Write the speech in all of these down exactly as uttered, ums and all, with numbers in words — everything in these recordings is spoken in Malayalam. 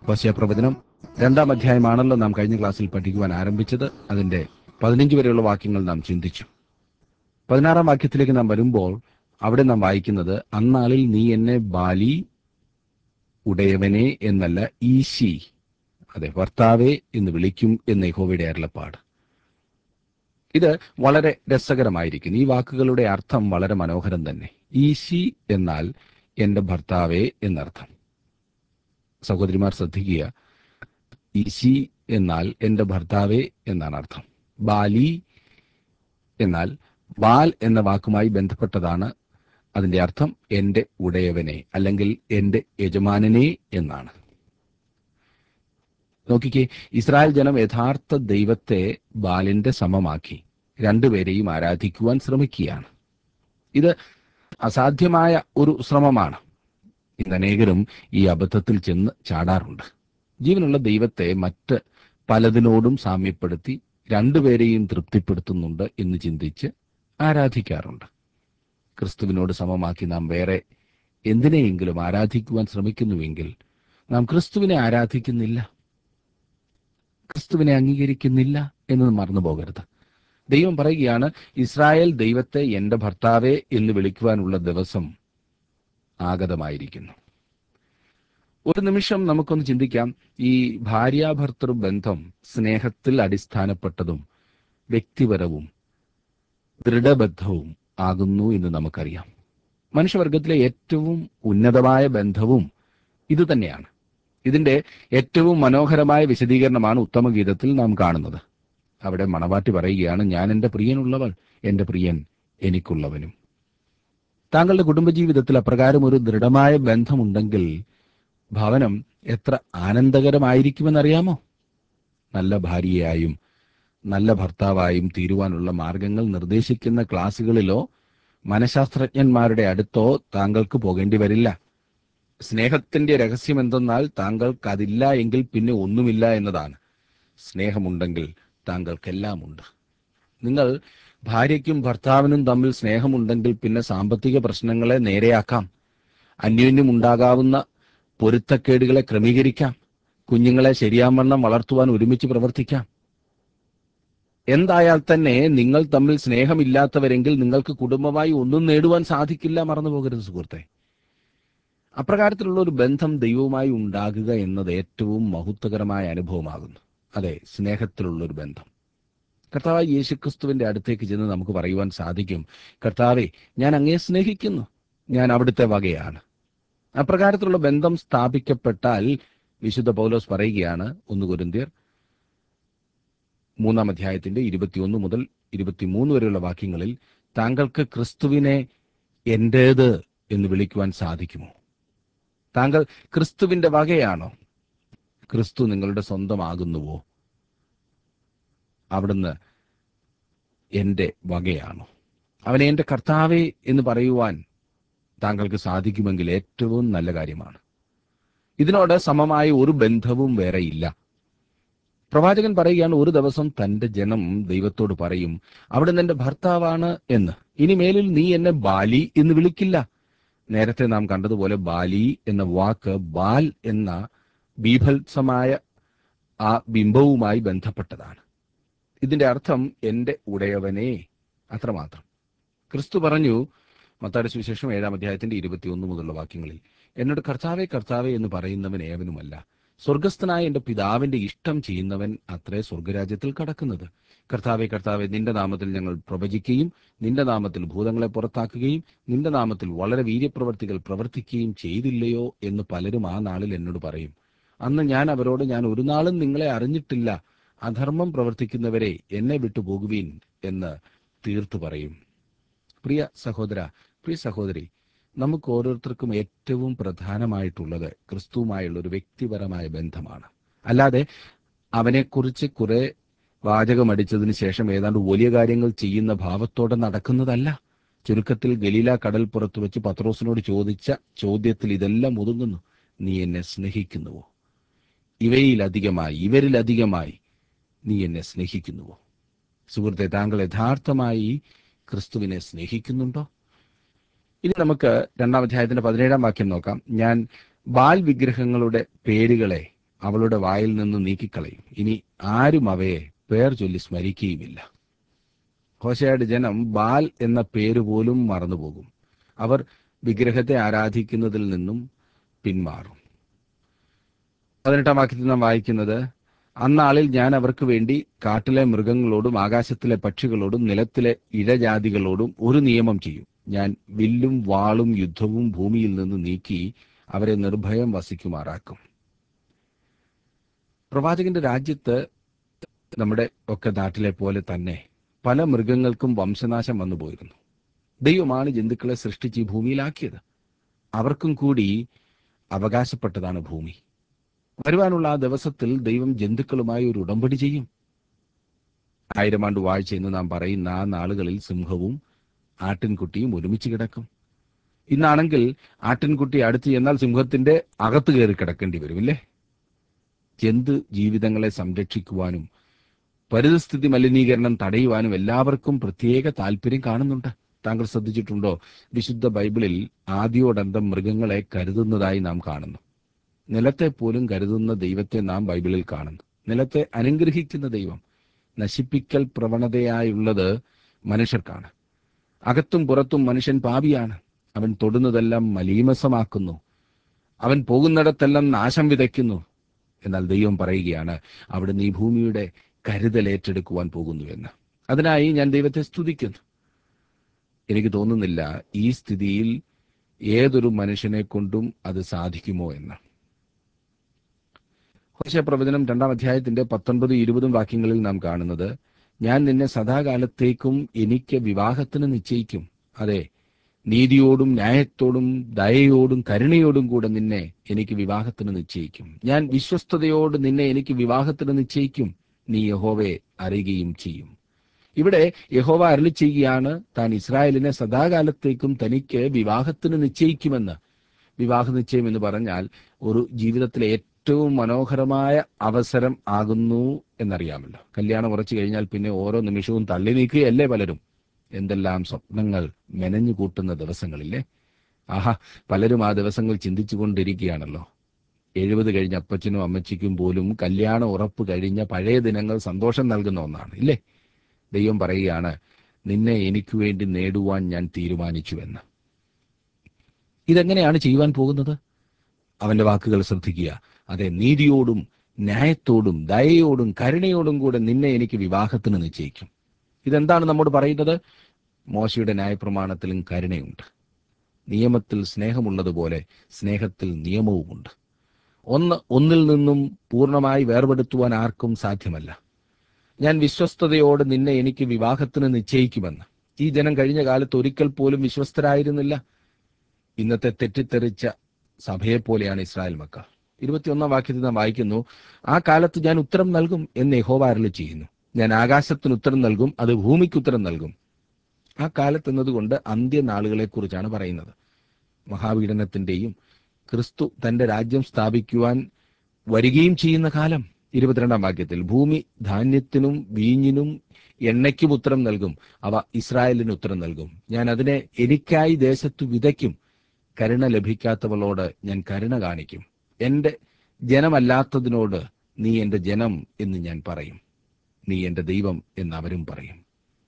ഹോശേയ പ്രവചനം രണ്ടാം അധ്യായമാണല്ലോ നാം കഴിഞ്ഞ ക്ലാസ്സിൽ പഠിക്കുവാൻ ആരംഭിച്ചത്. അതിന്റെ പതിനഞ്ച് വരെയുള്ള വാക്യങ്ങൾ നാം ചിന്തിച്ചു. പതിനാറാം വാക്യത്തിലേക്ക് നാം വരുമ്പോൾ അവിടെ നാം വായിക്കുന്നത്, അന്നാളിൽ നീ എന്നെ ബാലി ഉടയവനെ എന്നല്ല ഈശി, അതെ ഭർത്താവേ എന്ന് വിളിക്കും എന്ന് യഹോവയുടെ അരുളപ്പാട്. ഇത് വളരെ രസകരമായിരിക്കുന്നു. ഈ വാക്കുകളുടെ അർത്ഥം വളരെ മനോഹരം തന്നെ. ഈശി എന്നാൽ എന്റെ ഭർത്താവേ എന്നർത്ഥം. സഹോദരിമാർ ശ്രദ്ധിക്കുക, ഈശി എന്നാൽ എന്റെ ഭർത്താവേ എന്നാണ് അർത്ഥം. ബാലി എന്നാൽ ബാൽ എന്ന വാക്കുമായി ബന്ധപ്പെട്ടതാണ്. അതിന്റെ അർത്ഥം എന്റെ ഉടയവനെ അല്ലെങ്കിൽ എന്റെ യജമാനനെ എന്നാണ്. നോക്കിക്കേ, ഇസ്രായേൽ ജനം യഥാർത്ഥ ദൈവത്തെ ബാലിന്റെ സമമാക്കി രണ്ടുപേരെയും ആരാധിക്കുവാൻ ശ്രമിക്കുകയാണ്. ഇത് അസാധ്യമായ ഒരു ശ്രമമാണ്. ഇന്ന് അനേകരും ഈ അബദ്ധത്തിൽ ചെന്ന് ചാടാറുണ്ട്. ജീവനുള്ള ദൈവത്തെ മറ്റ് പലതിനോടും സാമ്യപ്പെടുത്തി രണ്ടുപേരെയും തൃപ്തിപ്പെടുത്തുന്നുണ്ട് എന്ന് ചിന്തിച്ച് ആരാധിക്കാറുണ്ട്. ക്രിസ്തുവിനോട് സമമാക്കി നാം വേറെ എന്തിനെയെങ്കിലും ആരാധിക്കുവാൻ ശ്രമിക്കുന്നുവെങ്കിൽ നാം ക്രിസ്തുവിനെ ആരാധിക്കുന്നില്ല, ക്രിസ്തുവിനെ അംഗീകരിക്കുന്നില്ല എന്ന് മറന്നു പോകരുത്. ദൈവം പറയുകയാണ്, ഇസ്രായേൽ ദൈവത്തെ എന്റെ ഭർത്താവേ എന്ന് വിളിക്കുവാനുള്ള ദിവസം ആഗതമായിരിക്കുന്നു. ഒരു നിമിഷം നമുക്കൊന്ന് ചിന്തിക്കാം. ഈ ഭാര്യാഭർത്തൃ ബന്ധം സ്നേഹത്തിൽ അടിസ്ഥാനപ്പെട്ടതും വ്യക്തിപരവും ദൃഢബദ്ധവും ആകുന്നു എന്ന് നമുക്കറിയാം. മനുഷ്യവർഗത്തിലെ ഏറ്റവും ഉന്നതമായ ബന്ധവും ഇതുതന്നെയാണ്. ഇതിന്റെ ഏറ്റവും മനോഹരമായ വിശദീകരണമാണ് ഉത്തമഗീതത്തിൽ നാം കാണുന്നത്. അവിടെ മണവാട്ടി പറയുകയാണ്, ഞാൻ എൻ്റെ പ്രിയനുള്ളവൾ, എൻ്റെ പ്രിയൻ എനിക്കുള്ളവനും. താങ്കളുടെ കുടുംബജീവിതത്തിൽ അപ്രകാരം ഒരു ദൃഢമായ ബന്ധമുണ്ടെങ്കിൽ ഭവനം എത്ര ആനന്ദകരമായിരിക്കുമെന്നറിയാമോ? നല്ല ഭാര്യയായും നല്ല ഭർത്താവായും തീരുവാനുള്ള മാർഗങ്ങൾ നിർദ്ദേശിക്കുന്ന ക്ലാസുകളിലോ മനഃശാസ്ത്രജ്ഞന്മാരുടെ അടുത്തോ താങ്കൾക്ക് പോകേണ്ടി വരില്ല. സ്നേഹത്തിന്റെ രഹസ്യം എന്തെന്നാൽ താങ്കൾക്കതില്ല എങ്കിൽ പിന്നെ ഒന്നുമില്ല എന്നതാണ്. സ്നേഹമുണ്ടെങ്കിൽ താങ്കൾക്കെല്ലാം ഉണ്ട്. നിങ്ങൾ ഭാര്യയ്ക്കും ഭർത്താവിനും തമ്മിൽ സ്നേഹമുണ്ടെങ്കിൽ പിന്നെ സാമ്പത്തിക പ്രശ്നങ്ങളെ നേരെയാക്കാം, അന്യോന്യം ഉണ്ടാകാവുന്ന പൊരുത്തക്കേടുകളെ ക്രമീകരിക്കാം, കുഞ്ഞുങ്ങളെ ശരിയാവണ്ണം വളർത്തുവാൻ ഒരുമിച്ച് പ്രവർത്തിക്കാം. എന്തായാൽ തന്നെ നിങ്ങൾ തമ്മിൽ സ്നേഹമില്ലാത്തവരെങ്കിൽ നിങ്ങൾക്ക് കുടുംബമായി ഒന്നും നേടുവാൻ സാധിക്കില്ല. മറന്നു പോകരുത് സുഹൃത്തെ. അപ്രകാരത്തിലുള്ള ഒരു ബന്ധം ദൈവവുമായി ഉണ്ടാകുക എന്നത് ഏറ്റവും മഹത്വകരമായ അനുഭവമാകുന്നു. അതെ, സ്നേഹത്തിലുള്ള ഒരു ബന്ധം. കർത്താവായ യേശുക്രിസ്തുവിന്റെ അടുത്തേക്ക് ചെന്ന് നമുക്ക് പറയുവാൻ സാധിക്കും, കർത്താവേ, ഞാൻ അങ്ങയെ സ്നേഹിക്കുന്നു, ഞാൻ അവിടുത്തെ വകയാണ്. അപ്രകാരത്തിലുള്ള ബന്ധം സ്ഥാപിക്കപ്പെട്ടാൽ വിശുദ്ധ പൗലോസ് പറയുകയാണ്, ഒന്ന് കൊരിന്ത്യർ മൂന്നാം അധ്യായത്തിന്റെ ഇരുപത്തിയൊന്ന് മുതൽ ഇരുപത്തിമൂന്ന് വരെയുള്ള വാക്യങ്ങളിൽ, താങ്കൾക്ക് ക്രിസ്തുവിനെ എന്റേത് എന്ന് വിളിക്കുവാൻ സാധിക്കുമോ? താങ്കൾ ക്രിസ്തുവിന്റെ വകയാണോ? ക്രിസ്തു നിങ്ങളുടെ സ്വന്തമാകുന്നുവോ? അവിടുന്ന് എന്റെ വകയാണോ? അവനെ എന്റെ കർത്താവേ എന്ന് പറയുവാൻ താങ്കൾക്ക് സാധിക്കുമെങ്കിൽ ഏറ്റവും നല്ല കാര്യമാണ്. ഇതിനോട് സമമായ ഒരു ബന്ധവും വേറെ ഇല്ല. പ്രവാചകൻ പറയുകയാണ്, ഒരു ദിവസം തന്റെ ജനം ദൈവത്തോട് പറയും, അവിടുന്ന് എന്റെ ഭർത്താവാണ് എന്ന്. ഇനിമേലിൽ നീ എന്നെ ബാലി എന്ന് വിളിക്കില്ല. നേരത്തെ നാം കണ്ടതുപോലെ ബാലി എന്ന വാക്ക് ബാൽ എന്ന ബീഭത്സമായ ആ ബിംബവുമായി ബന്ധപ്പെട്ടതാണ്. ഇതിന്റെ അർത്ഥം എന്റെ ഉടയവനെ, അത്രമാത്രം. ക്രിസ്തു പറഞ്ഞു, മത്തായിയുടെ സുവിശേഷം ഏഴാം അധ്യായത്തിന്റെ ഇരുപത്തിയൊന്ന് മുതലുള്ള വാക്യങ്ങളിൽ, എന്നോട് കർത്താവേ കർത്താവേ എന്ന് പറയുന്നവൻ ഏവനുമല്ല, സ്വർഗസ്ഥനായ എന്റെ പിതാവിന്റെ ഇഷ്ടം ചെയ്യുന്നവൻ അത്രേ സ്വർഗരാജ്യത്തിൽ കടക്കുന്നത്. കർത്താവേ കർത്താവേ, നിന്റെ നാമത്തിൽ ഞങ്ങൾ പ്രവചിക്കുകയും നിന്റെ നാമത്തിൽ ഭൂതങ്ങളെ പുറത്താക്കുകയും നിന്റെ നാമത്തിൽ വളരെ വീര്യപ്രവർത്തികൾ പ്രവർത്തിക്കുകയും ചെയ്തില്ലയോ എന്ന് പലരും ആ നാളിൽ എന്നോട് പറയും. അന്ന് ഞാൻ അവരോട്, ഞാൻ ഒരു നാളും നിങ്ങളെ അറിഞ്ഞിട്ടില്ല, അധർമ്മം പ്രവർത്തിക്കുന്നവരെ എന്നെ വിട്ടു പോകുവീൻ എന്ന് തീർത്തു പറയും. പ്രിയ സഹോദര, പ്രിയ സഹോദരി, നമുക്ക് ഓരോരുത്തർക്കും ഏറ്റവും പ്രധാനമായിട്ടുള്ളത് ക്രിസ്തുവുമായുള്ള ഒരു വ്യക്തിപരമായ ബന്ധമാണ്. അല്ലാതെ അവനെക്കുറിച്ച് കുറെ വാചകമടിച്ചതിന് ശേഷം ഏതാണ്ട് വലിയ കാര്യങ്ങൾ ചെയ്യുന്ന ഭാവത്തോടെ നടക്കുന്നതല്ല. ചുരുക്കത്തിൽ ഗലീല കടൽപ്പുറത്ത് വെച്ച് പത്രോസിനോട് ചോദിച്ച ചോദ്യത്തിൽ ഇതെല്ലാം ഒതുങ്ങുന്നു. നീ എന്നെ സ്നേഹിക്കുന്നുവോ? ഇവയിലധികമായി, ഇവരിലധികമായി നീ എന്നെ സ്നേഹിക്കുന്നുവോ? സുഹൃത്തെ, താങ്കൾ യഥാർത്ഥമായി ക്രിസ്തുവിനെ സ്നേഹിക്കുന്നുണ്ടോ? ഇനി നമുക്ക് രണ്ടാം അധ്യായത്തിന്റെ പതിനേഴാം വാക്യം നോക്കാം. ഞാൻ ബാൽ വിഗ്രഹങ്ങളുടെ പേരുകളെ അവളുടെ വായിൽ നിന്ന് നീക്കിക്കളയും. ഇനി ആരും അവയെ പേർ ചൊല്ലി സ്മരിക്കുകയുമില്ല. ഹോശേയുടെ ജനം ബാൽ എന്ന പേര് പോലും മറന്നുപോകും. അവർ വിഗ്രഹത്തെ ആരാധിക്കുന്നതിൽ നിന്നും പിന്മാറും. പതിനെട്ടാം വാക്യത്തിൽ നാം വായിക്കുന്നത്, അന്നാളിൽ ഞാൻ അവർക്ക് വേണ്ടി കാട്ടിലെ മൃഗങ്ങളോടും ആകാശത്തിലെ പക്ഷികളോടും നിലത്തിലെ ഇഴജാതികളോടും ഒരു നിയമം ചെയ്യും. ഞാൻ വില്ലും വാളും യുദ്ധവും ഭൂമിയിൽ നിന്ന് നീക്കി അവരെ നിർഭയം വസിക്കുമാറാക്കും. പ്രവാചകന്റെ രാജ്യത്ത് നമ്മുടെ ഒക്കെ നാട്ടിലെ പോലെ തന്നെ പല മൃഗങ്ങൾക്കും വംശനാശം വന്നുപോയിരുന്നു. ദൈവമാണ് ജന്തുക്കളെ സൃഷ്ടിച്ച് ഈ ഭൂമിയിലാക്കിയത്. അവർക്കും കൂടി അവകാശപ്പെട്ടതാണ് ഭൂമി. വരുവാനുള്ള ആ ദിവസത്തിൽ ദൈവം ജന്തുക്കളുമായി ഒരു ഉടമ്പടി ചെയ്യും. ആയിരം ആണ്ട് വാഴ്ച എന്ന് നാം പറയുന്ന ആ നാളുകളിൽ സിംഹവും ആട്ടിൻകുട്ടിയും ഒരുമിച്ച് കിടക്കും. ഇന്നാണെങ്കിൽ ആട്ടിൻകുട്ടി അടുത്ത് ചെന്നാൽ സിംഹത്തിന്റെ അകത്ത് കയറി കിടക്കേണ്ടി വരുമില്ലേ? ജന്തു ജീവിതങ്ങളെ സംരക്ഷിക്കുവാനും പരിസ്ഥിതി മലിനീകരണം തടയുവാനും എല്ലാവർക്കും പ്രത്യേക താല്പര്യം കാണുന്നുണ്ട്. താങ്കൾ ശ്രദ്ധിച്ചിട്ടുണ്ടോ? വിശുദ്ധ ബൈബിളിൽ ആദിയോടന്തം മൃഗങ്ങളെ കരുതുന്നതായി നാം കാണുന്നു. നിലത്തെ പോലും കരുതുന്ന ദൈവത്തെ നാം ബൈബിളിൽ കാണുന്നു. നിലത്തെ അനുഗ്രഹിക്കുന്ന ദൈവം. നശിപ്പിക്കൽ പ്രവണതയായുള്ളത് മനുഷ്യർക്കാണ്. അകത്തും പുറത്തും മനുഷ്യൻ പാപിയാണ്. അവൻ തൊടുന്നതെല്ലാം മലീമസമാക്കുന്നു. അവൻ പോകുന്നിടത്തെല്ലാം നാശം വിതയ്ക്കുന്നു. എന്നാൽ ദൈവം പറയുകയാണ്, അവിടുന്ന് ഈ ഭൂമിയുടെ കരുതൽ ഏറ്റെടുക്കുവാൻ പോകുന്നുവെന്ന്. അതിനായി ഞാൻ ദൈവത്തെ സ്തുതിക്കുന്നു. എനിക്ക് തോന്നുന്നില്ല ഈ സ്ഥിതിയിൽ ഏതൊരു മനുഷ്യനെ കൊണ്ടും അത് സാധിക്കുമോ എന്ന്. ഹോശേയ പ്രവചനം രണ്ടാം അധ്യായത്തിന്റെ പത്തൊൻപത് ഇരുപതും വാക്യങ്ങളിൽ നാം കാണുന്നത്, ഞാൻ നിന്നെ സദാകാലത്തേക്കും എനിക്ക് വിവാഹത്തിന് നിശ്ചയിക്കും. അതെ, നീതിയോടും ന്യായത്തോടും ദയയോടും കരുണയോടും കൂടെ നിന്നെ എനിക്ക് വിവാഹത്തിന് നിശ്ചയിക്കും. ഞാൻ വിശ്വസ്തയോട് നിന്നെ എനിക്ക് വിവാഹത്തിന് നിശ്ചയിക്കും. നീ യഹോവയെ അറിയുകയും ചെയ്യും. ഇവിടെ യഹോവ അരുളി ചെയ്യുകയാണ്, താൻ ഇസ്രായേലിനെ സദാകാലത്തേക്കും തനിക്ക് വിവാഹത്തിന് നിശ്ചയിക്കുമെന്ന്. വിവാഹ നിശ്ചയം എന്ന് പറഞ്ഞാൽ ഒരു ജീവിതത്തിലെ ഏറ്റവും മനോഹരമായ അവസരം ആകുന്നു എന്നറിയാമല്ലോ. കല്യാണം ഉറച്ചു കഴിഞ്ഞാൽ പിന്നെ ഓരോ നിമിഷവും തള്ളി നീക്കുകയല്ലേ പലരും. എന്തെല്ലാം സ്വപ്നങ്ങൾ മെനഞ്ഞു കൂട്ടുന്ന ദിവസങ്ങളില്ലേ. ആഹാ, പലരും ആ ദിവസങ്ങൾ ചിന്തിച്ചു കൊണ്ടിരിക്കുകയാണല്ലോ. എഴുപത് കഴിഞ്ഞ അപ്പച്ചനും അമ്മച്ചിക്കും പോലും കല്യാണം ഉറപ്പ് കഴിഞ്ഞ പഴയ ദിനങ്ങൾ സന്തോഷം നൽകുന്ന ഒന്നാണ് ഇല്ലേ. ദൈവം പറയുകയാണ്, നിന്നെ എനിക്ക് വേണ്ടി നേടുവാൻ ഞാൻ തീരുമാനിച്ചുവെന്ന്. ഇതെങ്ങനെയാണ് ചെയ്യുവാൻ പോകുന്നത്? അവന്റെ വാക്കുകൾ ശ്രദ്ധിക്കുക. അതെ, നീതിയോടും ന്യായത്തോടും ദയയോടും കരുണയോടും കൂടെ നിന്നെ എനിക്ക് വിവാഹത്തിന് നിശ്ചയിക്കും. ഇതെന്താണ് നമ്മോട് പറയുന്നത്? മോശയുടെ ന്യായപ്രമാണത്തിലും കരുണയുണ്ട്. നിയമത്തിൽ സ്നേഹമുള്ളതുപോലെ സ്നേഹത്തിൽ നിയമവുമുണ്ട്. ഒന്ന് ഒന്നിൽ നിന്നും പൂർണ്ണമായി വേർപെടുത്തുവാൻ ആർക്കും സാധ്യമല്ല. ഞാൻ വിശ്വസ്തയോട് നിന്നെ എനിക്ക് വിവാഹത്തിന് നിശ്ചയിക്കുമെന്ന്. ഈ ജനം കഴിഞ്ഞ കാലത്ത് ഒരിക്കൽ പോലും വിശ്വസ്തരായിരുന്നില്ല. ഇന്നത്തെ തെറ്റിത്തെറിച്ച സഭയെപ്പോലെയാണ് ഇസ്രായേൽ മക്കൾ. ഇരുപത്തിയൊന്നാം വാക്യത്തിൽ നാം വായിക്കുന്നു, ആ കാലത്ത് ഞാൻ ഉത്തരം നൽകും എന്ന് യഹോവ അരുളി ചെയ്യുന്നു. ഞാൻ ആകാശത്തിന് ഉത്തരം നൽകും, അത് ഭൂമിക്ക് ഉത്തരം നൽകും. ആ കാലത്ത് എന്നതുകൊണ്ട് അന്ത്യനാളുകളെ കുറിച്ചാണ് പറയുന്നത്. മഹാപീഡനത്തിന്റെയും ക്രിസ്തു തന്റെ രാജ്യം സ്ഥാപിക്കുവാൻ വരികയും ചെയ്യുന്ന കാലം. ഇരുപത്തിരണ്ടാം വാക്യത്തിൽ, ഭൂമി ധാന്യത്തിനും വീഞ്ഞിനും എണ്ണയ്ക്കും ഉത്തരം നൽകും, അവ ഇസ്രായേലിന് ഉത്തരം നൽകും. ഞാൻ അതിനെ എനിക്കായി ദേശത്തു വിതയ്ക്കും. കരുണ ലഭിക്കാത്തവളോട് ഞാൻ കരുണ കാണിക്കും. എന്റെ ജനമല്ലാത്തതിനോട് നീ എന്റെ ജനം എന്ന് ഞാൻ പറയും. നീ എന്റെ ദൈവം എന്ന് അവരും പറയും.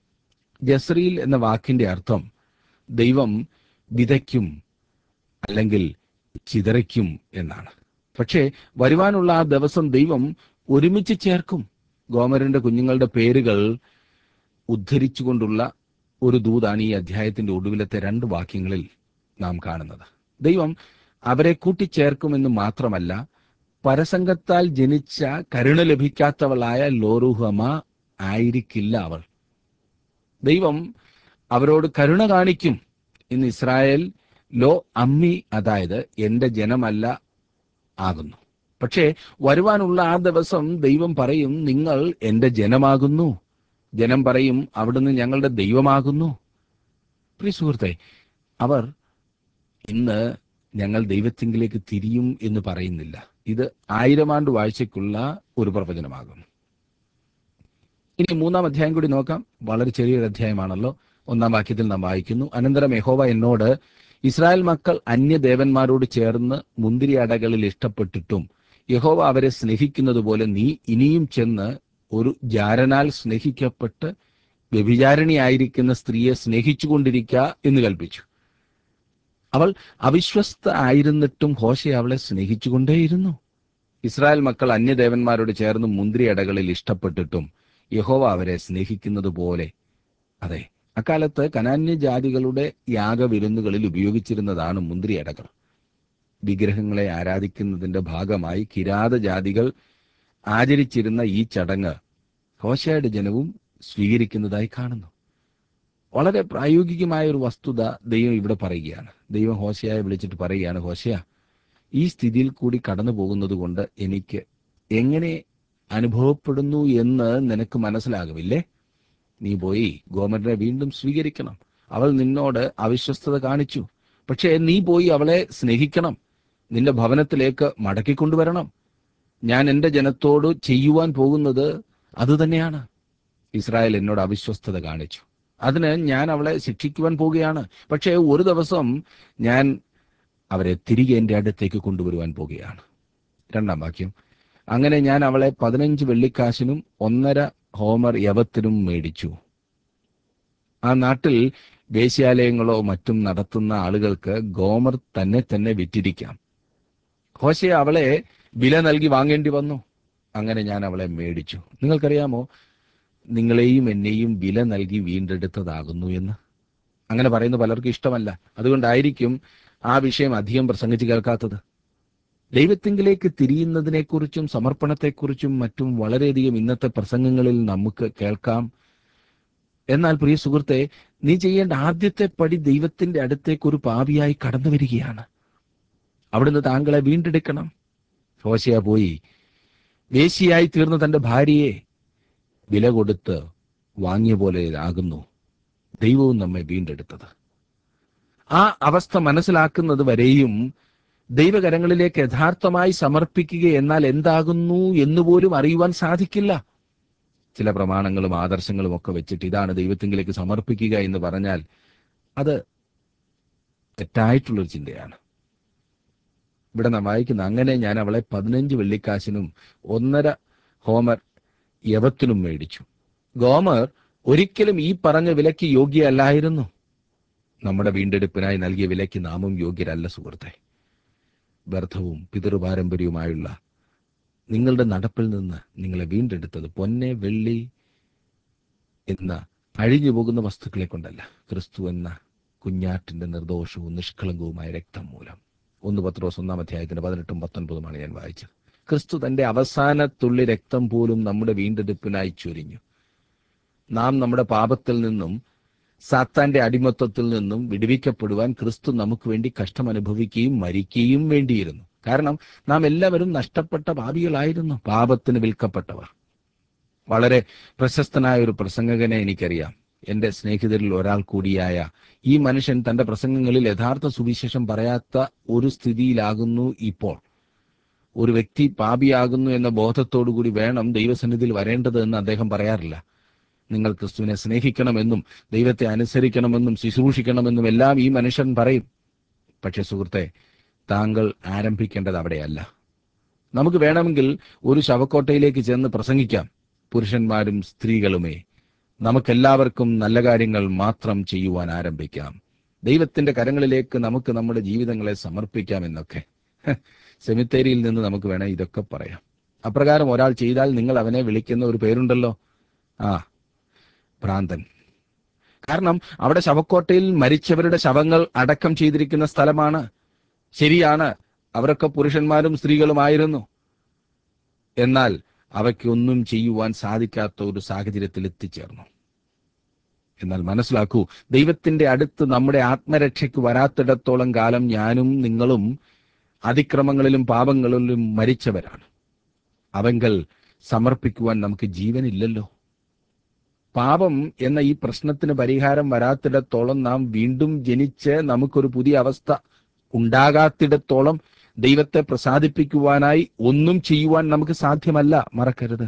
ജസ്രീൽ എന്ന വാക്കിന്റെ അർത്ഥം ദൈവം വിതയ്ക്കും അല്ലെങ്കിൽ ചിതറിക്കും എന്നാണ്. പക്ഷേ വരുവാനുള്ള ആ ദിവസം ദൈവം ഒരുമിച്ച് ചേർക്കും. ഗോമരന്റെ കുഞ്ഞുങ്ങളുടെ പേരുകൾ ഉദ്ധരിച്ചുകൊണ്ടുള്ള ഒരു ദൂതാണ് ഈ അധ്യായത്തിന്റെ ഒടുവിലത്തെ രണ്ട് വാക്യങ്ങളിൽ നാം കാണുന്നത്. ദൈവം അവരെ കൂട്ടിച്ചേർക്കുമെന്ന് മാത്രമല്ല, പരസംഗത്താൽ ജനിച്ച കരുണ ലഭിക്കാത്തവളായ ലോറുഹമ ആയിരിക്കില്ല അവൾ. ദൈവം അവരോട് കരുണ കാണിക്കും. ഇന്ന് ഇസ്രായേൽ ലോ അമ്മി, അതായത് എന്റെ ജനമല്ല ആകുന്നു. പക്ഷേ വരുവാനുള്ള ആ ദിവസം ദൈവം പറയും, നിങ്ങൾ എന്റെ ജനമാകുന്നു. ജനം പറയും, അവിടുന്ന് ഞങ്ങളുടെ ദൈവമാകുന്നു. പ്രിയ സുഹൃത്തെ, അവർ ഇന്ന് ഞങ്ങൾ ദൈവത്തിങ്കിലേക്ക് തിരിയും എന്ന് പറയുന്നില്ല. ഇത് ആയിരം ആണ്ട് വാഴ്ചയ്ക്കുള്ള ഒരു പ്രവചനമാകുന്നു. ഇനി മൂന്നാം അധ്യായം കൂടി നോക്കാം. വളരെ ചെറിയൊരു അധ്യായമാണല്ലോ. ഒന്നാം വാക്യത്തിൽ നാം വായിക്കുന്നു, അനന്തരം യഹോവ എന്നോട്, ഇസ്രായേൽ മക്കൾ അന്യദേവന്മാരോട് ചേർന്ന് മുന്തിരി അടകളിൽ ഇഷ്ടപ്പെട്ടിട്ടും യഹോവ അവരെ സ്നേഹിക്കുന്നത് പോലെ നീ ഇനിയും ചെന്ന് ഒരു ജാരനാൽ സ്നേഹിക്കപ്പെട്ട് വ്യഭിചാരിണിയായിരിക്കുന്ന സ്ത്രീയെ സ്നേഹിച്ചുകൊണ്ടിരിക്ക എന്ന് കൽപ്പിച്ചു. അവൾ അവിശ്വസ്ത ആയിരുന്നിട്ടും ഹോശേ അവളെ സ്നേഹിച്ചുകൊണ്ടേയിരുന്നു. ഇസ്രായേൽ മക്കൾ അന്യദേവന്മാരോട് ചേർന്ന് മുന്തിരിയടകളിൽ ഇഷ്ടപ്പെട്ടിട്ടും യഹോവ അവരെ സ്നേഹിക്കുന്നത് പോലെ, അതെ, അക്കാലത്ത് കനാന്യ ജാതികളുടെ യാഗവിരുന്നുകളിൽ ഉപയോഗിച്ചിരുന്നതാണ് മുന്തിരിയടകൾ. വിഗ്രഹങ്ങളെ ആരാധിക്കുന്നതിന്റെ ഭാഗമായി കിരാത ജാതികൾ ആചരിച്ചിരുന്ന ഈ ചടങ്ങ് ഹോശേയുടെ ജനവും സ്വീകരിക്കുന്നതായി കാണുന്നു. വളരെ പ്രായോഗികമായ ഒരു വസ്തുത ദൈവം ഇവിടെ പറയുകയാണ്. ദൈവം ഹോശേയെ വിളിച്ചിട്ട് പറയുകയാണ്, ഹോശേയ, ഈ സ്ഥിതിയിൽ കൂടി കടന്നു പോകുന്നത് കൊണ്ട് എനിക്ക് എങ്ങനെ അനുഭവപ്പെടുന്നു എന്ന് നിനക്ക് മനസ്സിലാകുമില്ലേ? നീ പോയി ഗോമരിനെ വീണ്ടും സ്വീകരിക്കണം. അവൾ നിന്നോട് അവിശ്വസ്തത കാണിച്ചു. പക്ഷേ നീ പോയി അവളെ സ്നേഹിക്കണം. നിന്റെ ഭവനത്തിലേക്ക് മടക്കിക്കൊണ്ടുവരണം. ഞാൻ എന്റെ ജനത്തോട് ചെയ്യുവാൻ പോകുന്നത് അതുതന്നെയാണ്. ഇസ്രായേൽ എന്നോട് അവിശ്വസ്തത കാണിച്ചു, അതിന് ഞാൻ അവളെ ശിക്ഷിക്കുവാൻ പോകുകയാണ്. പക്ഷേ ഒരു ദിവസം ഞാൻ അവരെ തിരികെ എന്റെ അടുത്തേക്ക് കൊണ്ടുവരുവാൻ പോകുകയാണ്. രണ്ടാം വാക്യം, അങ്ങനെ ഞാൻ അവളെ പതിനഞ്ച് വെള്ളിക്കാശിനും ഒന്നര ഹോമർ യവത്തിനും മേടിച്ചു. ആ നാട്ടിൽ വേശ്യാലയങ്ങളോ മറ്റും നടത്തുന്ന ആളുകൾക്ക് ഗോമർ തന്നെ തന്നെ വിറ്റിരിക്കാം. ഹോശേ അവളെ വില നൽകി വാങ്ങേണ്ടി വന്നു. അങ്ങനെ ഞാൻ അവളെ മേടിച്ചു. നിങ്ങൾക്കറിയാമോ, നിങ്ങളെയും എന്നെയും വില നൽകി വീണ്ടെടുത്തതാകുന്നു എന്ന്. അങ്ങനെ പറയുന്ന പലർക്കും ഇഷ്ടമല്ല. അതുകൊണ്ടായിരിക്കും ആ വിഷയം അധികം പ്രസംഗിച്ച് കേൾക്കാത്തത്. ദൈവത്തിങ്കിലേക്ക് തിരിയുന്നതിനെക്കുറിച്ചും സമർപ്പണത്തെക്കുറിച്ചും മറ്റും വളരെയധികം ഇന്നത്തെ പ്രസംഗങ്ങളിൽ നമുക്ക് കേൾക്കാം. എന്നാൽ പ്രിയ സുഹൃത്തെ, നീ ചെയ്യേണ്ട ആദ്യത്തെ പടി ദൈവത്തിന്റെ അടുത്തേക്ക് ഒരു പാപിയായി കടന്നു വരികയാണ്. അവിടുന്ന് താങ്കളെ വീണ്ടെടുക്കണം. ഹോശേയ പോയി വേശ്യയായി തീർന്ന തന്റെ ഭാര്യയെ വില കൊടുത്ത് വാങ്ങിയ പോലെ ആകുന്നു ദൈവവും നമ്മെ വീണ്ടെടുത്തത്. ആ അവസ്ഥ മനസ്സിലാക്കുന്നത് വരെയും ദൈവകരങ്ങളിലേക്ക് യഥാർത്ഥമായി സമർപ്പിക്കുക എന്നാൽ എന്താകുന്നു എന്നുപോലും അറിയുവാൻ സാധിക്കില്ല. ചില പ്രമാണങ്ങളും ആദർശങ്ങളും ഒക്കെ വെച്ചിട്ട് ഇതാണ് ദൈവത്തിങ്കിലേക്ക് സമർപ്പിക്കുക എന്ന് പറഞ്ഞാൽ അത് തെറ്റായിട്ടുള്ളൊരു ചിന്തയാണ്. ഇവിടെ നാം വായിക്കുന്ന, അങ്ങനെ ഞാൻ അവളെ പതിനഞ്ച് വെള്ളിക്കാശിനും ഒന്നര ഹോമർ യവത്തിനും മേടിച്ചു. ഗോമർ ഒരിക്കലും ഈ പറഞ്ഞ വിലയ്ക്ക് യോഗ്യയല്ലായിരുന്നു. നമ്മുടെ വീണ്ടെടുപ്പിനായി നൽകിയ വിലയ്ക്ക് നാമും യോഗ്യരല്ല സുഹൃത്തെ. വ്യർത്ഥവും പിതൃപാരമ്പര്യവുമായുള്ള നിങ്ങളുടെ നടപ്പിൽ നിന്ന് നിങ്ങളെ വീണ്ടെടുത്തത് പൊന്നെ വെള്ളി എന്ന അഴിഞ്ഞു പോകുന്ന വസ്തുക്കളെ കൊണ്ടല്ല, ക്രിസ്തു എന്ന കുഞ്ഞാറ്റിന്റെ നിർദോഷവും നിഷ്കളങ്കവുമായ രക്തം മൂലം. ഒന്ന് പത്രോസ് ഒന്നാം അധ്യായത്തിന്റെ പതിനെട്ടും പത്തൊൻപതുമാണ് ഞാൻ വായിച്ചത്. ക്രിസ്തു തന്റെ അവസാന തുള്ളി രക്തം പോലും നമ്മുടെ വീണ്ടെടുപ്പിനായി ചൊരിഞ്ഞു. നാം നമ്മുടെ പാപത്തിൽ നിന്നും സാത്താന്റെ അടിമത്വത്തിൽ നിന്നും വിടുവിക്കപ്പെടുവാൻ ക്രിസ്തു നമുക്ക് വേണ്ടി കഷ്ടം അനുഭവിക്കുകയും മരിക്കുകയും വേണ്ടിയിരുന്നു. കാരണം നാം എല്ലാവരും നഷ്ടപ്പെട്ട പാപികളായിരുന്നു, പാപത്തിന് വിൽക്കപ്പെട്ടവർ. വളരെ പ്രശസ്തനായ ഒരു പ്രസംഗകനെ എനിക്കറിയാം. എന്റെ സ്നേഹിതരിൽ ഒരാൾ കൂടിയായ ഈ മനുഷ്യൻ തന്റെ പ്രസംഗങ്ങളിൽ യഥാർത്ഥ സുവിശേഷം പറയാത്ത ഒരു സ്ഥിതിയിലാകുന്നു ഇപ്പോൾ. ഒരു വ്യക്തി പാപിയാകുന്നു എന്ന ബോധത്തോടുകൂടി വേണം ദൈവസന്നിധിയിൽ വരേണ്ടത് എന്ന് അദ്ദേഹം പറയാറില്ല. നിങ്ങൾ ക്രിസ്തുവിനെ സ്നേഹിക്കണമെന്നും ദൈവത്തെ അനുസരിക്കണമെന്നും ശുശ്രൂഷിക്കണമെന്നും എല്ലാം ഈ മനുഷ്യൻ പറയും. പക്ഷെ സുഹൃത്തെ, താങ്കൾ ആരംഭിക്കേണ്ടത് അവിടെയല്ല. നമുക്ക് വേണമെങ്കിൽ ഒരു ശവക്കോട്ടയിലേക്ക് ചെന്ന് പ്രസംഗിക്കാം. പുരുഷന്മാരും സ്ത്രീകളുമേ, നമുക്കെല്ലാവർക്കും നല്ല കാര്യങ്ങൾ മാത്രം ചെയ്യുവാൻ ആരംഭിക്കാം. ദൈവത്തിന്റെ കരങ്ങളിലേക്ക് നമുക്ക് നമ്മുടെ ജീവിതങ്ങളെ സമർപ്പിക്കാം എന്നൊക്കെ സെമിത്തേരിയിൽ നിന്ന് നമുക്ക് വേണേൽ ഇതൊക്കെ പറയാം. അപ്രകാരം ഒരാൾ ചെയ്താൽ നിങ്ങൾ അവനെ വിളിക്കുന്ന ഒരു പേരുണ്ടല്ലോ, ആ ഭ്രാന്തൻ. കാരണം അവിടെ ശവക്കോട്ടയിൽ മരിച്ചവരുടെ ശവങ്ങൾ അടക്കം ചെയ്തിരിക്കുന്ന സ്ഥലമാണ്. ശരിയാണ്, അവരൊക്കെ പുരുഷന്മാരും സ്ത്രീകളുമായിരുന്നു. എന്നാൽ അവയ്ക്കൊന്നും ചെയ്യുവാൻ സാധിക്കാത്ത ഒരു സാഹചര്യത്തിൽ എത്തിച്ചേർന്നു. എന്നാൽ മനസ്സിലാക്കൂ, ദൈവത്തിന്റെ അടുത്ത് നമ്മുടെ ആത്മരക്ഷയ്ക്ക് വരാത്തിടത്തോളം കാലം ഞാനും നിങ്ങളും അതിക്രമങ്ങളിലും പാപങ്ങളിലും മരിച്ചവരാണ്. അവങ്കൽ സമർപ്പിക്കുവാൻ നമുക്ക് ജീവനില്ലല്ലോ. പാപം എന്ന ഈ പ്രശ്നത്തിന് പരിഹാരം വരാത്തിടത്തോളം, നാം വീണ്ടും ജനിച്ച് നമുക്കൊരു പുതിയ അവസ്ഥ ഉണ്ടാകാത്തിടത്തോളം ദൈവത്തെ പ്രസാദിപ്പിക്കുവാനായി ഒന്നും ചെയ്യുവാൻ നമുക്ക് സാധ്യമല്ല. മറക്കരുത്.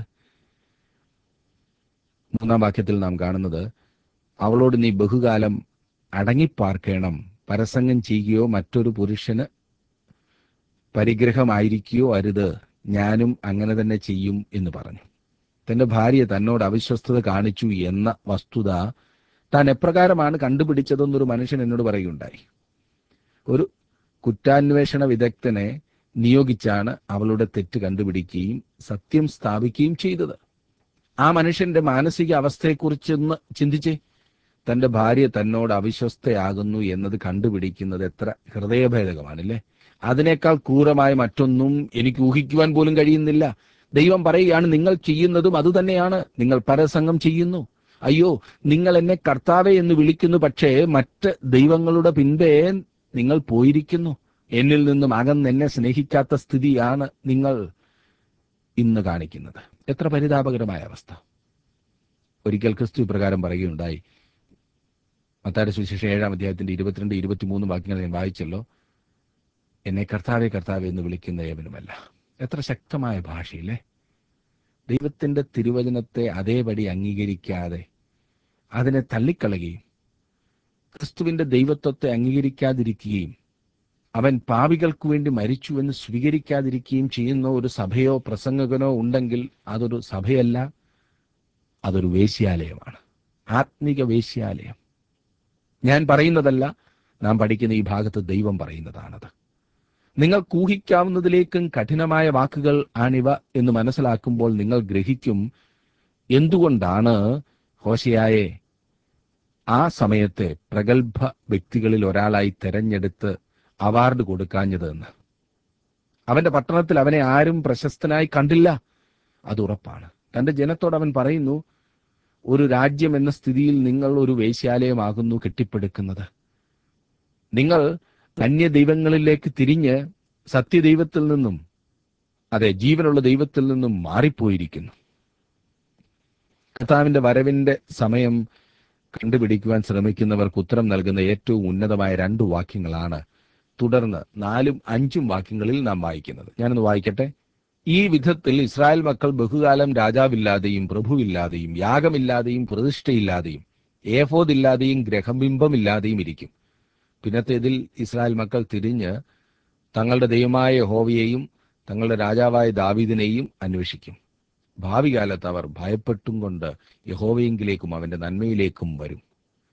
മൂന്നാം വാക്യത്തിൽ നാം കാണുന്നത്, അവളോട് നീ ബഹുകാലം അടങ്ങിപ്പാർക്കണം, പരസംഗം ചെയ്യുകയോ മറ്റൊരു പുരുഷന് പരിഗ്രഹമായിരിക്കുകയോ അരുത് ഞാനും അങ്ങനെ തന്നെ ചെയ്യും എന്ന് പറഞ്ഞു. തന്റെ ഭാര്യ തന്നോട് അവിശ്വസ്തത കാണിച്ചു എന്ന വസ്തുത താൻ എപ്രകാരമാണ് കണ്ടുപിടിച്ചതെന്നൊരു മനുഷ്യൻ എന്നോട് പറയുകയുണ്ടായി. ഒരു കുറ്റാന്വേഷണ വിദഗ്ധനെ നിയോഗിച്ചാണ് അവളുടെ തെറ്റ് കണ്ടുപിടിക്കുകയും സത്യം സ്ഥാപിക്കുകയും ചെയ്തത്. ആ മനുഷ്യന്റെ മാനസിക അവസ്ഥയെക്കുറിച്ചൊന്ന് ചിന്തിച്ചേ. തന്റെ ഭാര്യ തന്നോട് അവിശ്വസ്തയാകുന്നു എന്നത് കണ്ടുപിടിക്കുന്നത് എത്ര ഹൃദയഭേദകമാണല്ലേ. അതിനേക്കാൾ ക്രൂരമായ മറ്റൊന്നും എനിക്ക് ഊഹിക്കുവാൻ പോലും കഴിയുന്നില്ല. ദൈവം പറയുകയാണ്, നിങ്ങൾ ചെയ്യുന്നതും അതുതന്നെയാണ്. നിങ്ങൾ പരസംഗം ചെയ്യുന്നു. അയ്യോ, നിങ്ങൾ എന്നെ കർത്താവേ എന്ന് വിളിക്കുന്നു, പക്ഷേ മറ്റ് ദൈവങ്ങളുടെ പിൻപേ നിങ്ങൾ പോയിരിക്കുന്നു. എന്നിൽ നിന്നും അകന്ന് എന്നെ സ്നേഹിക്കാത്ത സ്ഥിതിയാണ് നിങ്ങൾ ഇന്ന് കാണിക്കുന്നത്. എത്ര പരിതാപകരമായ അവസ്ഥ. ഒരിക്കൽ ക്രിസ്തു പ്രകാരം പറയുകയുണ്ടായി. മത്തായിയുടെ സുവിശേഷം ഏഴാം അധ്യായത്തിന്റെ ഇരുപത്തിരണ്ട് ഇരുപത്തിമൂന്ന് വാക്യങ്ങൾ ഞാൻ വായിച്ചല്ലോ. എന്നെ കർത്താവെ കർത്താവെ എന്ന് വിളിക്കുന്ന ഏവനുമല്ല. എത്ര ശക്തമായ ഭാഷയില്ലേ. ദൈവത്തിന്റെ തിരുവചനത്തെ അതേപടി അംഗീകരിക്കാതെ അതിനെ തള്ളിക്കളയുകയും ക്രിസ്തുവിന്റെ ദൈവത്വത്തെ അംഗീകരിക്കാതിരിക്കുകയും അവൻ പാപികൾക്കു വേണ്ടി മരിച്ചുവെന്ന് സ്വീകരിക്കാതിരിക്കുകയും ചെയ്യുന്ന ഒരു സഭയോ പ്രസംഗകനോ ഉണ്ടെങ്കിൽ അതൊരു സഭയല്ല, അതൊരു വേശ്യാലയമാണ്. ആത്മിക വേശ്യാലയം. ഞാൻ പറയുന്നതല്ല, നാം പഠിക്കുന്ന ഈ ഭാഗത്ത് ദൈവം പറയുന്നതാണത്. നിങ്ങൾ ഊഹിക്കാവുന്നതിലേക്കും കഠിനമായ വാക്കുകൾ ആണിവ എന്ന് മനസ്സിലാക്കുമ്പോൾ നിങ്ങൾ ഗ്രഹിക്കും എന്തുകൊണ്ടാണ് ഹോശേയയെ ആ സമയത്തെ പ്രഗത്ഭ വ്യക്തികളിൽ ഒരാളായി തെരഞ്ഞെടുത്ത് അവാർഡ് കൊടുക്കാഞ്ഞതെന്ന്. അവന്റെ പട്ടണത്തിൽ അവനെ ആരും പ്രശസ്തനായി കണ്ടില്ല, അത് ഉറപ്പാണ്. തന്റെ ജനത്തോട് അവൻ പറയുന്നു, ഒരു രാജ്യം എന്ന സ്ഥിതിയിൽ നിങ്ങൾ ഒരു വേശ്യാലയമാകുന്നു കെട്ടിപ്പടുക്കുന്നത്. നിങ്ങൾ അന്യ ദൈവങ്ങളിലേക്ക് തിരിഞ്ഞ് സത്യദൈവത്തിൽ നിന്നും, അതെ ജീവനുള്ള ദൈവത്തിൽ നിന്നും മാറിപ്പോയിരിക്കുന്നു. കർത്താവിന്റെ വരവിന്റെ സമയം കണ്ടുപിടിക്കുവാൻ ശ്രമിക്കുന്നവർക്ക് ഉത്തരം നൽകുന്ന ഏറ്റവും ഉന്നതമായ രണ്ടു വാക്യങ്ങളാണ് തുടർന്ന് നാലും അഞ്ചും വാക്യങ്ങളിൽ നാം വായിക്കുന്നത്. ഞാനൊന്ന് വായിക്കട്ടെ. ഈ വിധത്തിൽ ഇസ്രായേൽ മക്കൾ ബഹുകാലം രാജാവില്ലാതെയും പ്രഭുവില്ലാതെയും യാഗമില്ലാതെയും പ്രതിഷ്ഠയില്ലാതെയും ഏഫോദില്ലാതെയും ഗ്രഹബിംബമില്ലാതെയും ഇരിക്കും. പിന്നത്തേതിൽ ഇസ്രായേൽ മക്കൾ തിരിഞ്ഞ് തങ്ങളുടെ ദൈവമായ യഹോവയെയും തങ്ങളുടെ രാജാവായ ദാവീദിനെയും അന്വേഷിക്കും. ഭാവി കാലത്ത് അവർ ഭയപ്പെട്ടും കൊണ്ട് യഹോവയെങ്കിലേക്കും അവന്റെ നന്മയിലേക്കും വരും.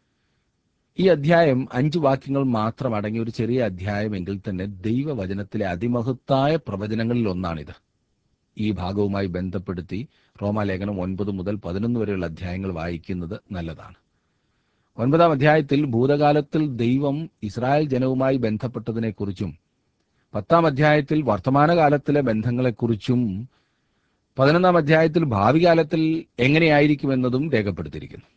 ഈ അധ്യായം അഞ്ചു വാക്യങ്ങൾ മാത്രം അടങ്ങിയ ഒരു ചെറിയ അധ്യായം എങ്കിൽ തന്നെ ദൈവവചനത്തിലെ അതിമഹത്തായ പ്രവചനങ്ങളിൽ ഒന്നാണിത്. ഈ ഭാഗവുമായി ബന്ധപ്പെടുത്തി റോമാലേഖനം ഒൻപത് മുതൽ പതിനൊന്ന് വരെയുള്ള അധ്യായങ്ങൾ വായിക്കുന്നത് നല്ലതാണ്. ഒൻപതാം അധ്യായത്തിൽ ഭൂതകാലത്തിൽ ദൈവം ഇസ്രായേൽ ജനവുമായി ബന്ധപ്പെട്ടതിനെക്കുറിച്ചും പത്താം അധ്യായത്തിൽ വർത്തമാനകാലത്തിലെ ബന്ധങ്ങളെക്കുറിച്ചും പതിനൊന്നാം അധ്യായത്തിൽ ഭാവി കാലത്തിൽ എങ്ങനെയായിരിക്കുമെന്നതും രേഖപ്പെടുത്തിയിരിക്കുന്നു.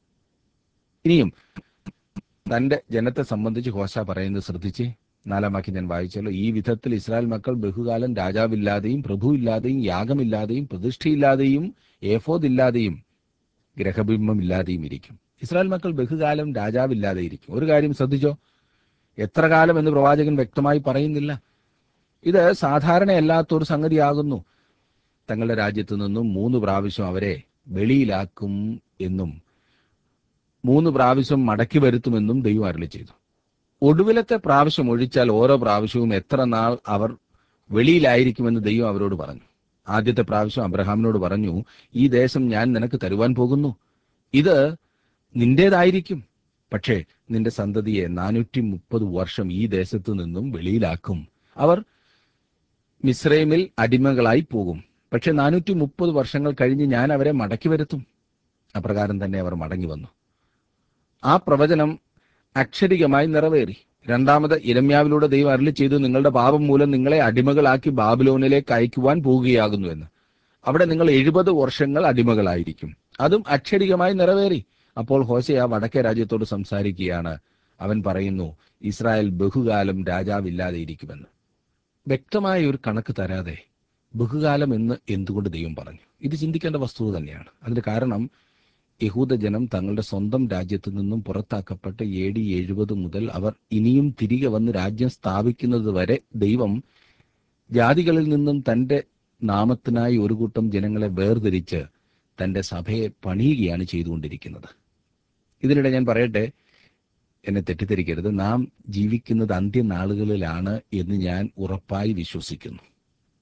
ഇനിയും തന്റെ ജനത്തെ സംബന്ധിച്ച് ഹോശേയ പറയുന്നത് ശ്രദ്ധിച്ചേ. നാലാം വാക്യം ഞാൻ വായിച്ചല്ലോ. ഈ വിധത്തിൽ ഇസ്രായേൽ മക്കൾ ബഹുകാലം രാജാവില്ലാതെയും പ്രഭുവില്ലാതെയും യാഗമില്ലാതെയും പ്രതിഷ്ഠയില്ലാതെയും ഏഫോദില്ലാതെയും ഗ്രഹബിംബമില്ലാതെയും ഇരിക്കും. ഇസ്രായേൽ മക്കൾ ബഹുകാലം രാജാവില്ലാതെ ഇരിക്കും. ഒരു കാര്യം ശ്രദ്ധിച്ചോ, എത്ര കാലം എന്ന് പ്രവാചകൻ വ്യക്തമായി പറയുന്നില്ല. ഇത് സാധാരണയല്ലാത്തൊരു സംഗതിയാകുന്നു. തങ്ങളുടെ രാജ്യത്തു നിന്നും മൂന്ന് പ്രാവശ്യം അവരെ വെളിയിലാക്കും എന്നും മൂന്ന് പ്രാവശ്യം മടക്കി വരുത്തുമെന്നും ദൈവം അരുളി ചെയ്തു. ഒടുവിലത്തെ പ്രാവശ്യം ഒഴിച്ചാൽ ഓരോ പ്രാവശ്യവും എത്ര നാൾ അവർ വെളിയിലായിരിക്കുമെന്ന് ദൈവം അവരോട് പറഞ്ഞു. ആദ്യത്തെ പ്രാവശ്യം അബ്രഹാമിനോട് പറഞ്ഞു, ഈ ദേശം ഞാൻ നിനക്ക് തരുവാൻ പോകുന്നു, ഇത് നിന്റേതായിരിക്കും. പക്ഷേ നിന്റെ സന്തതിയെ നാനൂറ്റി മുപ്പത് വർഷം ഈ ദേശത്തു നിന്നും വെളിയിലാക്കും. അവർ മിസ്രൈമിൽ അടിമകളായി പോകും. പക്ഷെ നാനൂറ്റി മുപ്പത് വർഷങ്ങൾ കഴിഞ്ഞ് ഞാൻ അവരെ മടക്കി വരുത്തും. അപ്രകാരം തന്നെ അവർ മടങ്ങി വന്നു. ആ പ്രവചനം അക്ഷരികമായി നിറവേറി. രണ്ടാമത് യിരെമ്യാവിലൂടെ ദൈവം അരുളി ചെയ്തു, നിങ്ങളുടെ പാപം മൂലം നിങ്ങളെ അടിമകളാക്കി ബാബിലോണിലേക്ക് അയക്കുവാൻ പോവുകയാകുന്നു എന്ന്. അവിടെ നിങ്ങൾ എഴുപത് വർഷങ്ങൾ അടിമകളായിരിക്കും. അതും അക്ഷരികമായി നിറവേറി. അപ്പോൾ ഹോശേയ വടക്കേ രാജ്യത്തോട് സംസാരിക്കുകയാണ്. അവൻ പറയുന്നു, ഇസ്രായേൽ ബഹുകാലം രാജാവില്ലാതെ ഇരിക്കുമെന്ന്. വ്യക്തമായ ഒരു കണക്ക് തരാതെ ബഹുകാലം എന്ന് എന്തുകൊണ്ട് ദൈവം പറഞ്ഞു? ഇത് ചിന്തിക്കേണ്ട വസ്തുത തന്നെയാണ്. അതിന്റെ കാരണം, യഹൂദജനം തങ്ങളുടെ സ്വന്തം രാജ്യത്തു നിന്നും പുറത്താക്കപ്പെട്ട് എ ഡി എഴുപത് മുതൽ അവർ ഇനിയും തിരികെ വന്ന് രാജ്യം സ്ഥാപിക്കുന്നത് വരെ ദൈവം ജാതികളിൽ നിന്നും തന്റെ നാമത്തിനായി ഒരു കൂട്ടം ജനങ്ങളെ വേർതിരിച്ച് തന്റെ സഭയെ പണിയുകയാണ് ചെയ്തുകൊണ്ടിരിക്കുന്നത്. ഇതിനിടെ ഞാൻ പറയട്ടെ, എന്നെ തെറ്റിദ്ധരിക്കരുത്. നാം ജീവിക്കുന്നത് അന്ത്യനാളുകളിലാണ് എന്ന് ഞാൻ ഉറപ്പായി വിശ്വസിക്കുന്നു.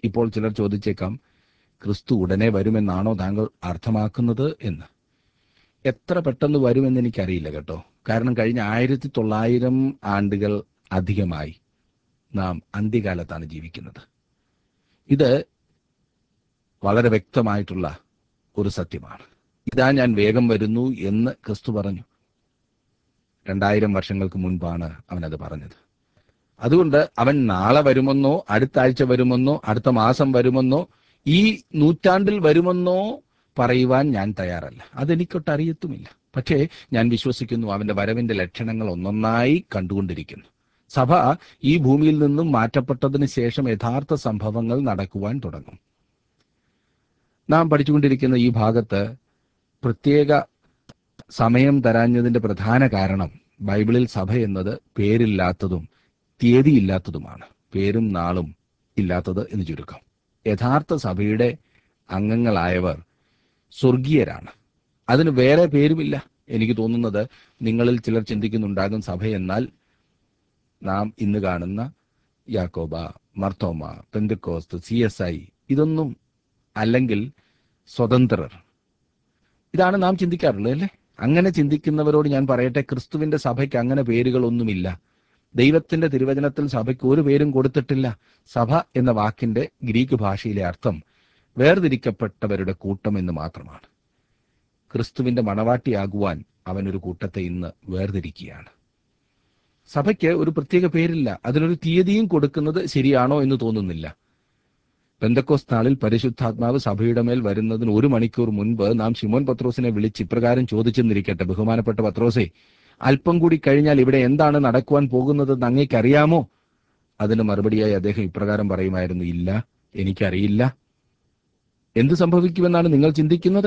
ഇപ്പോൾ ചിലർ ചോദിച്ചേക്കാം, ക്രിസ്തു ഉടനെ വരുമെന്നാണോ താങ്കൾ അർത്ഥമാക്കുന്നത് എന്ന്. എത്ര പെട്ടെന്ന് വരുമെന്ന് എനിക്കറിയില്ല കേട്ടോ. കാരണം കഴിഞ്ഞ ആയിരത്തി തൊള്ളായിരം ആണ്ടുകൾ അധികമായി നാം അന്ത്യകാലത്താണ് ജീവിക്കുന്നത്. ഇത് വളരെ വ്യക്തമായിട്ടുള്ള ഒരു സത്യമാണ്. ഇതാ ഞാൻ വേഗം വരുന്നു എന്ന് ക്രിസ്തു പറഞ്ഞു. രണ്ടായിരം വർഷങ്ങൾക്ക് മുൻപാണ് അവനത് പറഞ്ഞത്. അതുകൊണ്ട് അവൻ നാളെ വരുമെന്നോ അടുത്ത ആഴ്ച വരുമെന്നോ അടുത്ത മാസം വരുമെന്നോ ഈ നൂറ്റാണ്ടിൽ വരുമെന്നോ പറയുവാൻ ഞാൻ തയ്യാറല്ല. അതെനിക്കൊട്ടറിയത്തുമില്ല. പക്ഷേ ഞാൻ വിശ്വസിക്കുന്നു അവന്റെ വരവിന്റെ ലക്ഷണങ്ങൾ ഒന്നൊന്നായി കണ്ടുകൊണ്ടിരിക്കുന്നു. സഭ ഈ ഭൂമിയിൽ നിന്നും മാറ്റപ്പെട്ടതിന് ശേഷം യഥാർത്ഥ സംഭവങ്ങൾ നടക്കുവാൻ തുടങ്ങും. നാം പഠിച്ചുകൊണ്ടിരിക്കുന്ന ഈ ഭാഗത്ത് പ്രത്യേക സമയം തരാഞ്ഞതിന്റെ പ്രധാന കാരണം ബൈബിളിൽ സഭ എന്നത് പേരില്ലാത്തതും തീയതിയില്ലാത്തതുമാണ്. പേരും നാളും ഇല്ലാത്തത് എന്ന് ചുരുക്കം. യഥാർത്ഥ സഭയുടെ അംഗങ്ങളായവർ സ്വർഗീയരാണ്. അതിന് വേറെ പേരുമില്ല. എനിക്ക് തോന്നുന്നത് നിങ്ങളിൽ ചിലർ ചിന്തിക്കുന്നുണ്ടാകും, സഭ എന്നാൽ നാം ഇന്ന് കാണുന്ന യാക്കോബ, Marthoma, Pentecost, C S I, ഇതൊന്നും അല്ലെങ്കിൽ സ്വതന്ത്രർ. ഇതാണ് നാം ചിന്തിക്കാറുള്ളത് അല്ലേ? അങ്ങനെ ചിന്തിക്കുന്നവരോട് ഞാൻ പറയട്ടെ, ക്രിസ്തുവിന്റെ സഭയ്ക്ക് അങ്ങനെ പേരുകളൊന്നുമില്ല. ദൈവത്തിന്റെ തിരുവചനത്തിൽ സഭയ്ക്ക് ഒരു പേരും കൊടുത്തിട്ടില്ല. സഭ എന്ന വാക്കിന്റെ ഗ്രീക്ക് ഭാഷയിലെ അർത്ഥം വേർതിരിക്കപ്പെട്ടവരുടെ കൂട്ടം എന്ന് മാത്രമാണ്. ക്രിസ്തുവിന്റെ മണവാട്ടിയാകുവാൻ അവനൊരു കൂട്ടത്തെ ഇന്ന് വേർതിരിക്കുകയാണ്. സഭയ്ക്ക് ഒരു പ്രത്യേക പേരില്ല. അതിനൊരു തീയതിയും കൊടുക്കുന്നത് ശരിയാണോ എന്ന് തോന്നുന്നില്ല. പെന്തക്കോസ്ത് നാളിൽ പരിശുദ്ധാത്മാവ് സഭയുടെ മേൽ വരുന്നതിന് ഒരു മണിക്കൂർ മുൻപ് നാം ശിമോൻ പത്രോസിനെ വിളിച്ച് ഇപ്രകാരം ചോദിച്ചെന്നിരിക്കട്ടെ, ബഹുമാനപ്പെട്ട പത്രോസേ, അല്പം കൂടി കഴിഞ്ഞാൽ ഇവിടെ എന്താണ് നടക്കുവാൻ പോകുന്നതെന്ന് അങ്ങേക്കറിയാമോ? അതിന് മറുപടിയായി അദ്ദേഹം ഇപ്രകാരം പറയുമായിരുന്നു, ഇല്ല, എനിക്കറിയില്ല. എന്ത് സംഭവിക്കുമെന്നാണ് നിങ്ങൾ ചിന്തിക്കുന്നത്?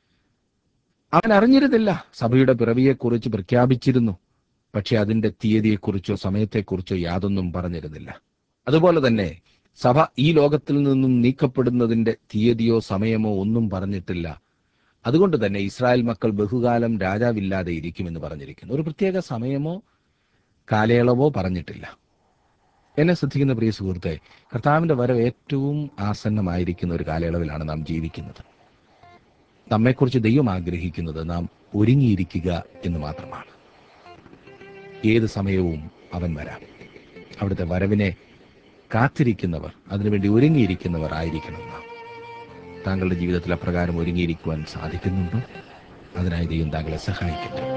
അവൻ അറിഞ്ഞിരുന്നില്ല. സഭയുടെ പിറവിയെക്കുറിച്ച് പ്രഖ്യാപിച്ചിരുന്നു, പക്ഷെ അതിന്റെ തീയതിയെക്കുറിച്ചോ സമയത്തെക്കുറിച്ചോ യാതൊന്നും പറഞ്ഞിരുന്നില്ല. അതുപോലെ തന്നെ സഭ ഈ ലോകത്തിൽ നിന്നും നീക്കപ്പെടുന്നതിന്റെ തീയതിയോ സമയമോ ഒന്നും പറഞ്ഞിട്ടില്ല. അതുകൊണ്ട് തന്നെ ഇസ്രായേൽ മക്കൾ ബഹുകാലം രാജാവില്ലാതെ ഇരിക്കുമെന്ന് പറഞ്ഞിരിക്കുന്നു. ഒരു പ്രത്യേക സമയമോ കാലയളവോ പറഞ്ഞിട്ടില്ല. എന്നെ ശ്രദ്ധിക്കുന്ന പ്രിയ സുഹൃത്തെ, കർത്താവിന്റെ വരവ് ഏറ്റവും ആസന്നമായിരിക്കുന്ന ഒരു കാലയളവിലാണ് നാം ജീവിക്കുന്നത്. നമ്മെക്കുറിച്ച് ദൈവം ആഗ്രഹിക്കുന്നത് നാം ഒരുങ്ങിയിരിക്കുക എന്ന് മാത്രമാണ്. ഏത് സമയവും അവൻ വരാം. അവിടുത്തെ വരവിനെ കാത്തിരിക്കുന്നവർ, അതിനുവേണ്ടി ഒരുങ്ങിയിരിക്കുന്നവർ ആയിരിക്കണം നാം. താങ്കളുടെ ജീവിതത്തിൽ അപ്രകാരം ഒരുങ്ങിയിരിക്കുവാൻ സാധിക്കുന്നുണ്ടോ? അതിനായി ദൈവം താങ്കളെ സഹായിക്കട്ടെ.